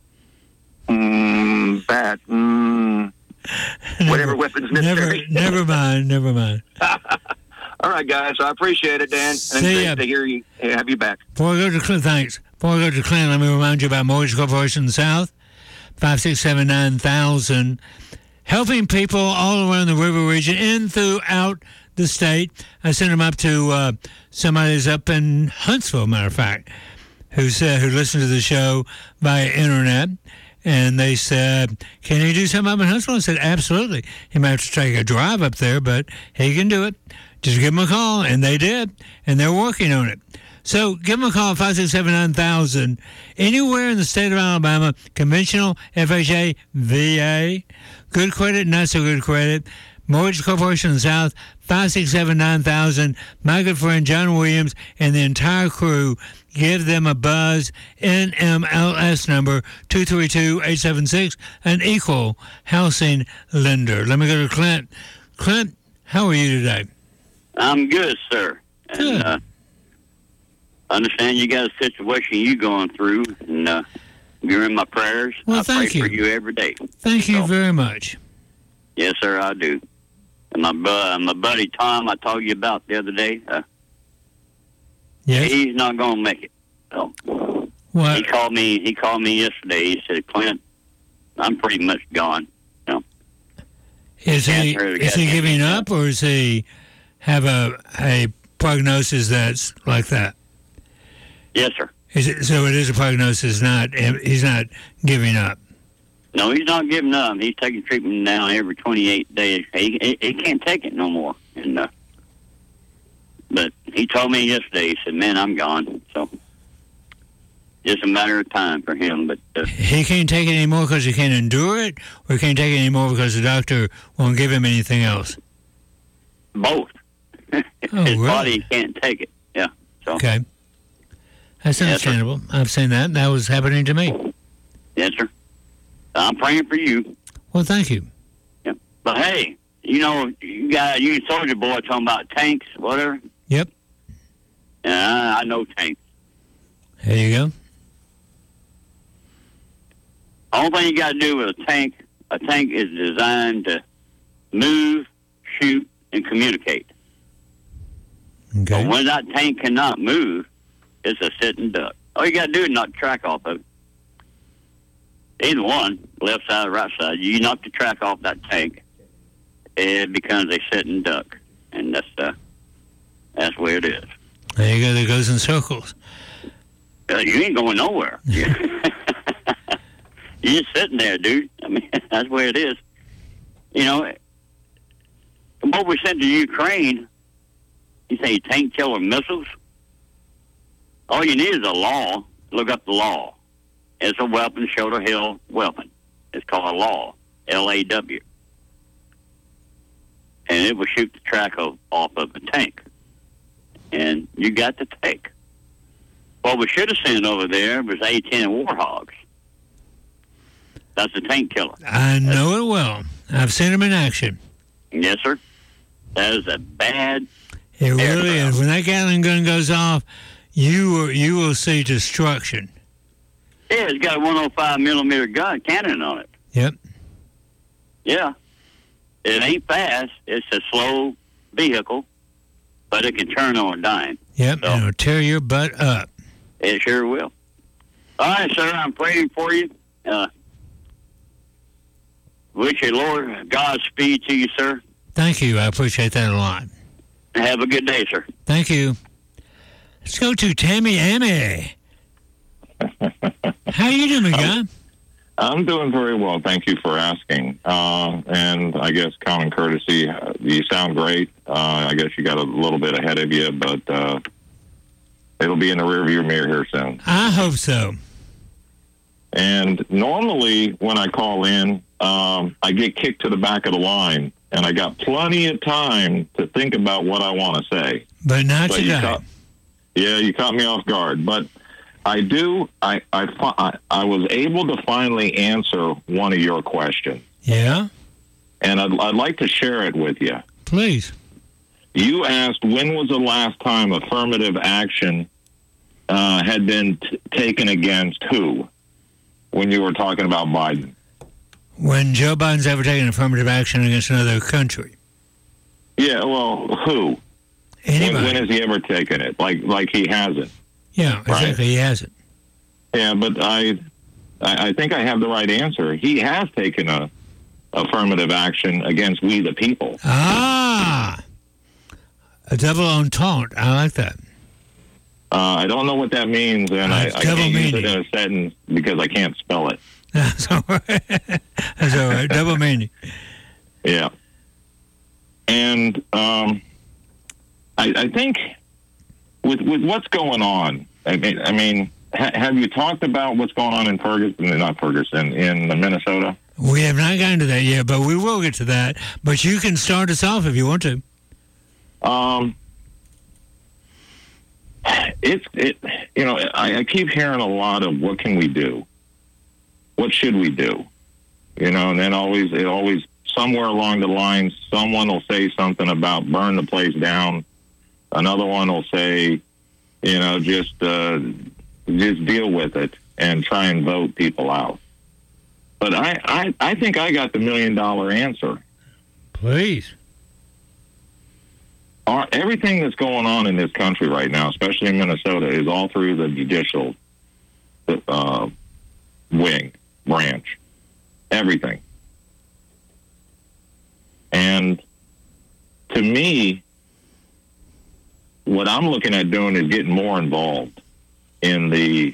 Bat. Whatever weapons necessary.
Never mind.
All right, guys. I appreciate it, Dan. And it's great to hear you. Have you back.
Before I go to Clint, thanks. Before I go to Clint, let me remind you about Mortgage Corporation South, 567-9000, helping people all around the river region and throughout the state. I sent them up to somebody who's up in Huntsville, matter of fact, who listens to the show via internet. And they said, can he do something up in Huntsville? I said, absolutely. He might have to take a drive up there, but he can do it. Just give him a call, and they did, and they're working on it. So give them a call, 567-9000. Anywhere in the state of Alabama, conventional, FHA, VA, good credit, not so good credit. Mortgage Corporation in the South, 567-9000. My good friend John Williams and the entire crew, give them a buzz. NMLS number 232-876, an equal housing lender. Let me go to Clint. Clint, how are you today?
I'm good, sir.
Good.
And, I understand you got a situation you going through, and you're in my prayers.
Well,
I pray
thank you.
for you every day.
Thank you very much.
Yes, sir, I do. And my buddy Tom, I told you about the other day.
Yes.
He's not going to make it. So
What?
He called me yesterday. He said, "Clint, I'm pretty much gone." You know,
Is he giving up, or does he have a prognosis that's like that?
Yes, sir.
So it is a prognosis. He's not giving up.
No, he's not giving up. He's taking treatment now every 28 days. He can't take it no more. And but he told me yesterday. He said, "Man, I'm gone." So just a matter of time for him. But
he can't take it anymore because he can't endure it, or he can't take it anymore because the doctor won't give him anything else.
both. His body can't take it. Yeah. So.
Okay. That's understandable. I've seen that. That was happening to me.
Yes, sir. I'm praying for you.
Well, thank you.
Yeah. But hey, you soldier boy talking about tanks, whatever.
Yep.
I know tanks.
There you go.
Only thing you got to do with a tank is designed to move, shoot, and communicate.
Okay.
But when that tank cannot move, it's a sitting duck. All you got to do is knock the track off of it. Either one, left side or right side. You knock the track off that tank, it becomes a sitting duck, and that's where it is.
There you go. That goes in circles.
You ain't going nowhere. You're just sitting there, dude. I mean, that's where it is. You know, what we sent to Ukraine, you say tank killer missiles. All you need is a law. Look up the law. It's a weapon, shoulder-held weapon. It's called a law, L-A-W. And it will shoot the track off of a tank. And you got the tank. What we should have sent over there was A-10 Warhogs. That's a tank killer.
I know it well. I've seen them in action.
Yes, sir. That is a bad...
It really is. When that Gatling gun goes off, you will see destruction.
Yeah, it's got a 105 millimeter gun cannon on it.
Yep.
Yeah. It ain't fast. It's a slow vehicle, but it can turn on a dime.
Yep,
So,
and it'll tear your butt up.
it sure will. All right, sir, I'm praying for you. Wish you, Lord, Godspeed to you, sir.
Thank you. I appreciate that a lot.
Have a good day, sir.
Thank you. Let's go to Tammy Amy. How you doing, guy?
I'm doing very well. Thank you for asking. And I guess common courtesy, you sound great. I guess you got a little bit ahead of you, but it'll be in the rearview mirror here soon.
I hope so.
And normally when I call in, I get kicked to the back of the line, and I got plenty of time to think about what I want to say.
But not today.
You caught me off guard. But I was able to finally answer one of your questions.
Yeah?
And I'd like to share it with you.
Please.
You asked when was the last time affirmative action had been taken against who when you were talking about Biden?
When Joe Biden's ever taken affirmative action against another country.
Yeah, well, who?
Anybody.
When has he ever taken it? Like he hasn't.
Yeah, exactly.
Right?
He hasn't.
Yeah, but I think I have the right answer. He has taken a affirmative action against we the people.
Ah! A double entente. I like that.
I don't know what that means, and I can't use it in a sentence because I can't spell it.
That's all right. That's all right. Double meaning.
Yeah. And I think with what's going on, I mean, have you talked about what's going on in in Minnesota?
We have not gotten to that yet, but we will get to that. But you can start us off if you want to.
I keep hearing a lot of what can we do? What should we do? And then always somewhere along the line, someone will say something about burn the place down. Another one will say, just deal with it and try and vote people out. But I think I got the $1 million answer.
Please.
Everything that's going on in this country right now, especially in Minnesota, is all through the judicial branch. Everything. And to me, what I'm looking at doing is getting more involved in the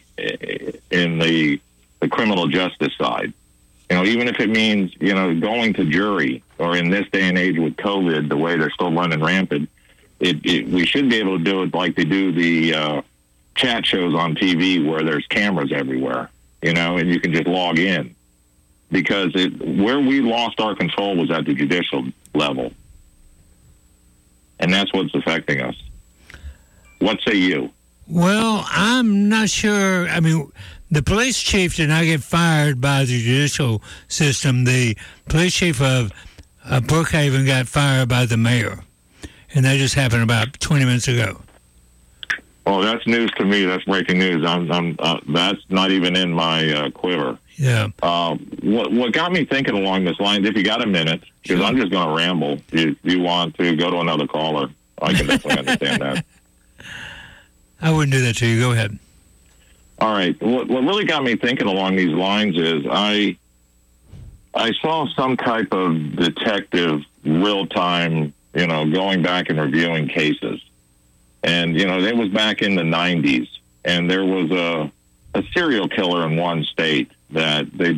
criminal justice side. Even if it means, going to jury, or in this day and age with COVID, the way they're still running rampant, we should be able to do it like they do the chat shows on TV where there's cameras everywhere, and you can just log in. Because where we lost our control was at the judicial level. And that's what's affecting us. What say you?
Well, I'm not sure. I mean, the police chief did not get fired by the judicial system. The police chief of Brookhaven got fired by the mayor. And that just happened about 20 minutes ago.
Well, that's news to me. That's breaking news. That's not even in my quiver.
Yeah.
What got me thinking along this line, if you got a minute, because I'm just going to ramble. If you want to go to another caller, I can definitely understand that.
I wouldn't do that to you. Go ahead.
All right. What really got me thinking along these lines is I saw some type of detective real-time, going back and reviewing cases. And, it was back in the 90s, and there was a serial killer in one state that they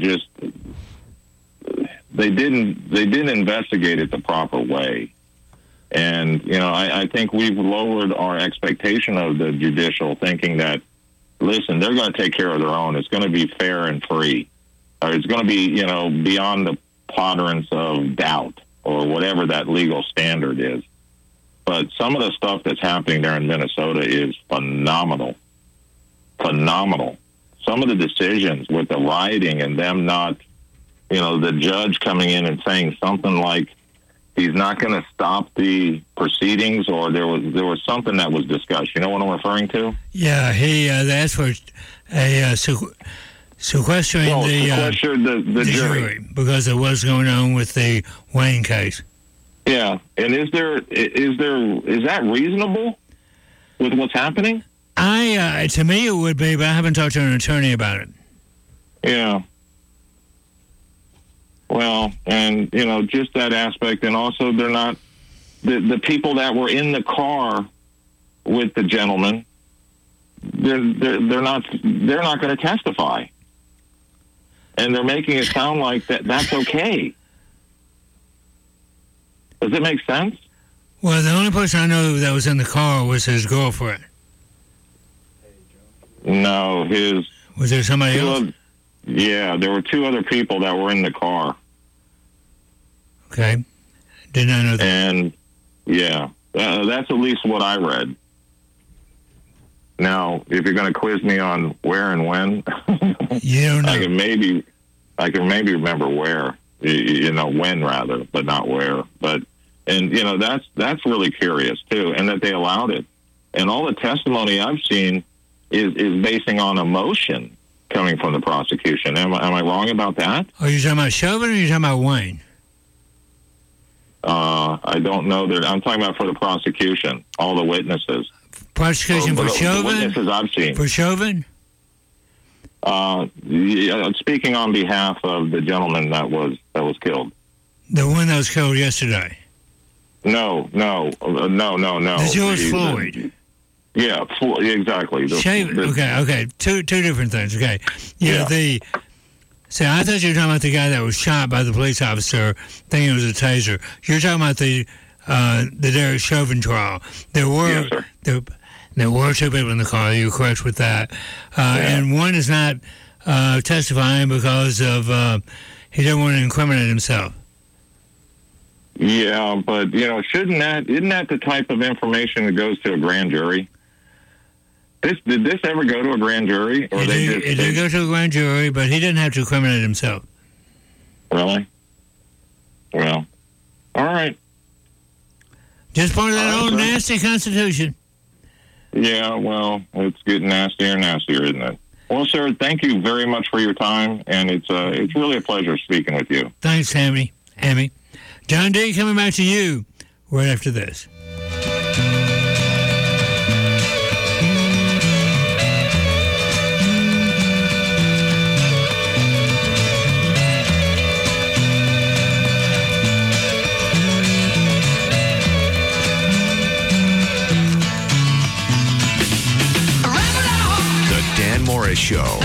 didn't investigate it the proper way. And, I think we've lowered our expectation of the judicial, thinking that, listen, they're going to take care of their own. It's going to be fair and free. Or it's going to be, beyond the tolerance of doubt or whatever that legal standard is. But some of the stuff that's happening there in Minnesota is phenomenal. Phenomenal. Some of the decisions with the rioting and them not, the judge coming in and saying something like he's not going to stop the proceedings, or there was something that was discussed. You know what I'm referring to?
Yeah, he asked for sequestering the jury because of what's going on with the Wayne case.
Yeah, and is that reasonable with what's happening?
To me it would be, but I haven't talked to an attorney about it.
Yeah. Well, and just that aspect, and also they're not the people that were in the car with the gentleman. They're not going to testify, and they're making it sound like that's okay. Does it make sense?
Well, the only person I know that was in the car was his girlfriend.
No,
Was there somebody else?
Yeah, there were two other people that were in the car.
Okay. Did not know that.
And, yeah, that's at least what I read. Now, if you're going to quiz me on where and when,
you don't know.
I can maybe remember where, when rather, but not where. But, and, that's really curious, too, and that they allowed it. And all the testimony I've seen is basing on emotion coming from the prosecution. Am I wrong about that?
Are you talking about Chauvin or are you talking about Wayne?
I don't know. I'm talking about for the prosecution, all the witnesses.
Prosecution for Chauvin?
The witnesses I've seen.
For Chauvin?
Speaking on behalf of the gentleman that was killed.
The one that was killed yesterday?
No.
The George Floyd.
Yeah, exactly.
Okay. Two different things. Okay. Yeah. See, I thought you were talking about the guy that was shot by the police officer, thinking it was a taser. You're talking about the Derek Chauvin trial. There were two people in the car. You're correct with that. And one is not testifying because of he didn't want to incriminate himself.
Yeah, but isn't that the type of information that goes to a grand jury? Did this ever go to a grand jury? Or
It did go to a grand jury, but he didn't have to incriminate himself.
Really? Well, all right.
Just part of that old nasty Constitution.
Yeah, well, it's getting nastier and nastier, isn't it? Well, sir, thank you very much for your time, and it's really a pleasure speaking with you.
Thanks, Amy. John D. coming back to you right after this.
The Dan Morris Show.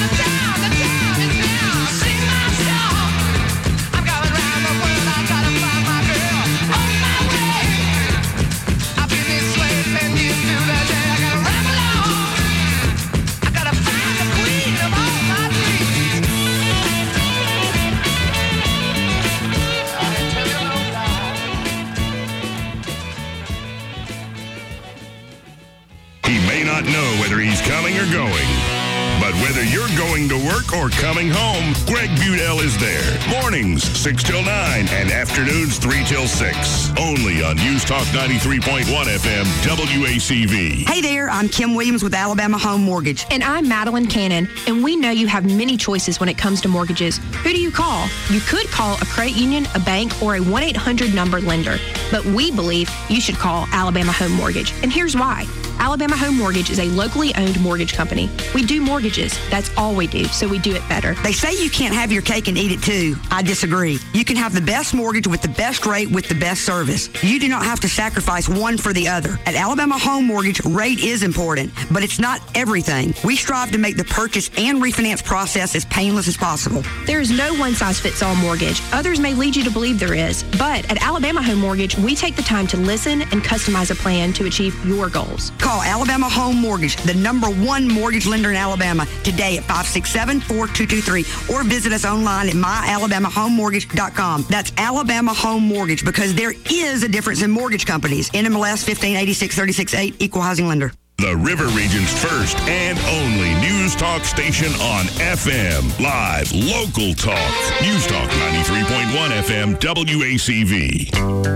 He may not know whether he's coming or going, but whether you're going to work or coming home, Greg Budell is there. Mornings, 6 till 9, and afternoons, 3 till 6. Only on News Talk 93.1 FM, WACV.
Hey there, I'm Kim Williams with Alabama Home Mortgage. And I'm Madeline Cannon, and we know you have many choices when it comes to mortgages. Who do you call? You could call a credit union, a bank, or a 1-800 number lender. But we believe you should call Alabama Home Mortgage. And here's why. Alabama Home Mortgage is a locally owned mortgage company. We do mortgages. That's all we do, so we do it better. They say you can't have your cake and eat it too. I disagree. You can have the best mortgage with the best rate with the best service. You do not have to sacrifice one for the other. At Alabama Home Mortgage, rate is important, but it's not everything. We strive to make the purchase and refinance process as painless as possible. There is no one-size-fits-all mortgage. Others may lead you to believe there is, but at Alabama Home Mortgage, we take the time to listen and customize a plan to achieve your goals. Call Alabama Home Mortgage, the #1 mortgage lender in Alabama, today at 567-4223, or visit us online at myalabamahomemortgage.com. That's Alabama Home Mortgage, because there is a difference in mortgage companies. NMLS 1586-36-8, Equal Housing Lender.
The River Region's first and only news talk station on FM. Live, local talk. News Talk 93.1 FM, WACV.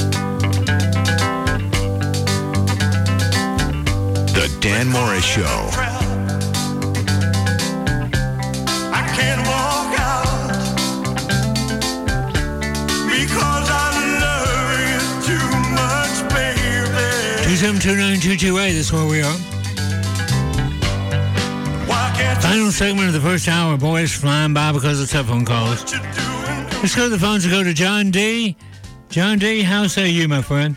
The Dan Morris Show.
I can't walk out because I love you too much, baby.
2729228, that's where we are. Final segment of the first hour. Boys flying by because of telephone calls. Let's go to the phones and go to John D. John D., how say you, my friend?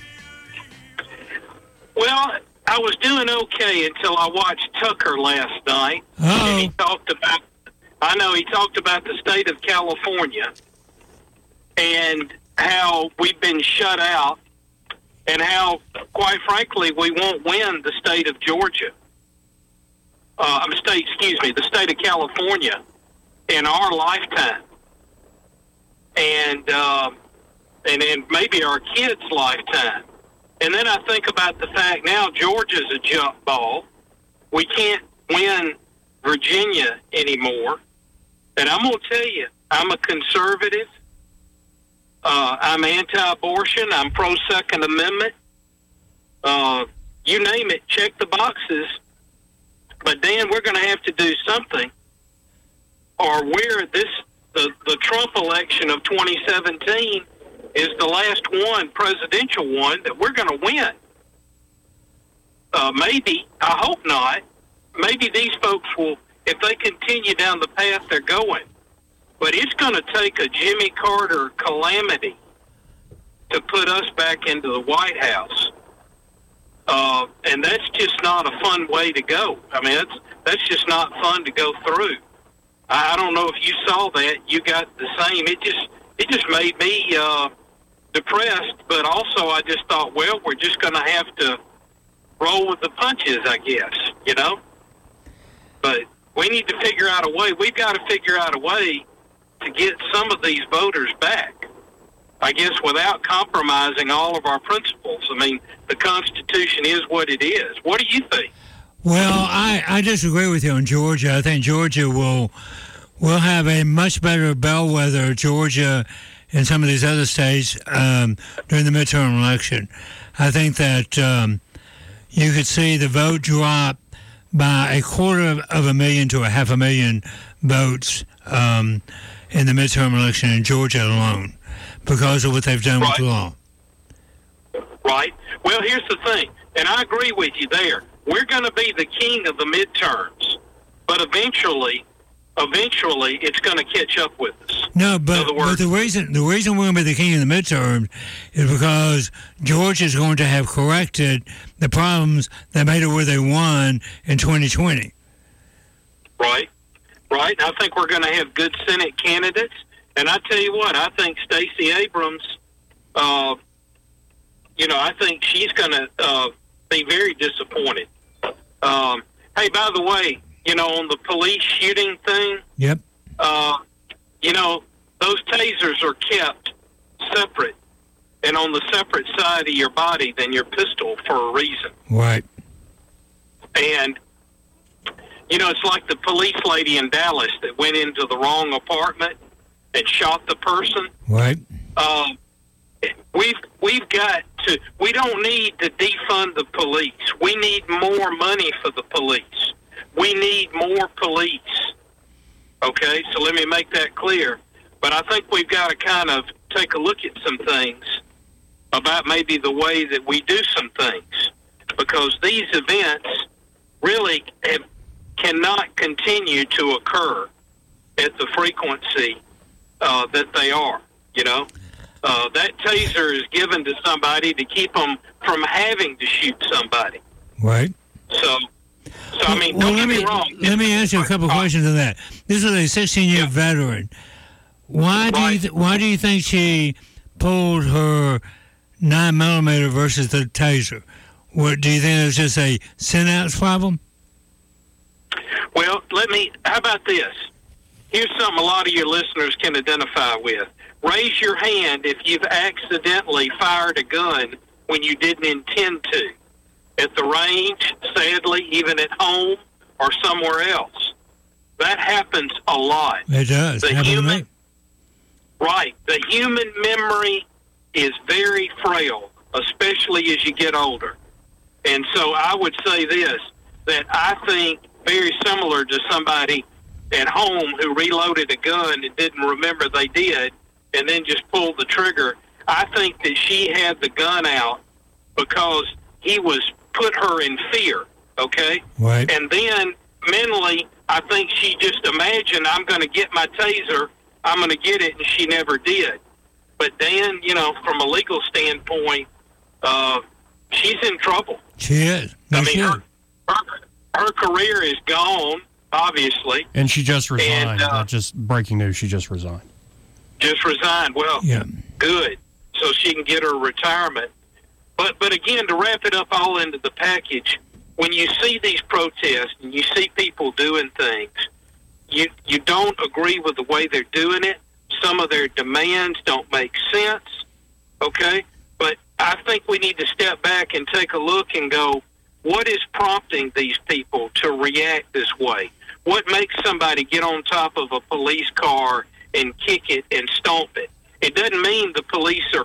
Well, I was doing okay until I watched Tucker last night.
Uh-oh.
And he talked about the state of California and how we've been shut out and how, quite frankly, we won't win the state of Georgia. The state of California in our lifetime. And then maybe our kids' lifetime. And then I think about the fact now Georgia's a jump ball. We can't win Virginia anymore. And I'm going to tell you, I'm a conservative. I'm anti-abortion. I'm pro-Second Amendment. You name it, check the boxes. But, Dan, we're going to have to do something, or the Trump election of 2017 is the last presidential one, that we're going to win. Maybe, I hope not. Maybe these folks will, if they continue down the path they're going. But it's going to take a Jimmy Carter calamity to put us back into the White House. And that's just not a fun way to go. I mean, that's just not fun to go through. I don't know if you saw that. You got the same. It just made me depressed, but also I just thought, well, we're just going to have to roll with the punches, I guess, you know? But we need to figure out a way. We've got to figure out a way to get some of these voters back, I guess, without compromising all of our principles. I mean, the Constitution is what it is. What do you think?
Well, I disagree with you on Georgia. I think Georgia will have a much better bellwether, Georgia and some of these other states, during the midterm election. I think that you could see the vote drop by 250,000 to 500,000 votes in the midterm election in Georgia alone because of what they've done with the law.
Right. Well, here's the thing, and I agree with you there. We're going to be the king of the midterms, but eventually it's going to catch up with us.
No, but the reason we're going to be the king of the midterms is because Georgia's going to have corrected the problems that made it where they won in 2020.
Right. I think we're going to have good Senate candidates, and I tell you what, I think Stacey Abrams, I think she's going to be very disappointed. Hey, by the way, on the police shooting thing,
yep.
Those tasers are kept separate and on the separate side of your body than your pistol for a reason.
Right.
And, it's like the police lady in Dallas that went into the wrong apartment and shot the person.
Right.
We've got to, we don't need to defund the police. We need more money for the police. We need more police. Okay, so let me make that clear. But I think we've got to kind of take a look at some things about maybe the way that we do some things. Because these events really cannot continue to occur at the frequency that they are, That taser is given to somebody to keep them from having to shoot somebody.
Right.
So I mean, don't get me wrong.
Let me ask you a couple questions on that. This is a 16-year veteran. Why do you think she pulled her 9mm versus the taser? What do you think it was just a synapse problem?
Well, how about this? Here's something a lot of your listeners can identify with. Raise your hand if you've accidentally fired a gun when you didn't intend to. At the range, sadly, even at home or somewhere else. That happens a lot.
It does.
Right. The human memory is very frail, especially as you get older. And so I would say this, that I think very similar to somebody at home who reloaded a gun and didn't remember they did and then just pulled the trigger. I think that she had the gun out because he put her in fear, okay?
Right.
And then mentally, I think she just imagined, I'm going to get my taser, I'm going to get it, and she never did. But then, from a legal standpoint, she's in trouble.
She is. No,
her career is gone, obviously.
And she just resigned. Just breaking news, she just resigned.
Just resigned. Well, good. So she can get her retirement. But again, to wrap it up all into the package, when you see these protests and you see people doing things, you don't agree with the way they're doing it. Some of their demands don't make sense, okay? But I think we need to step back and take a look and go, what is prompting these people to react this way? What makes somebody get on top of a police car and kick it and stomp it? It doesn't mean the police are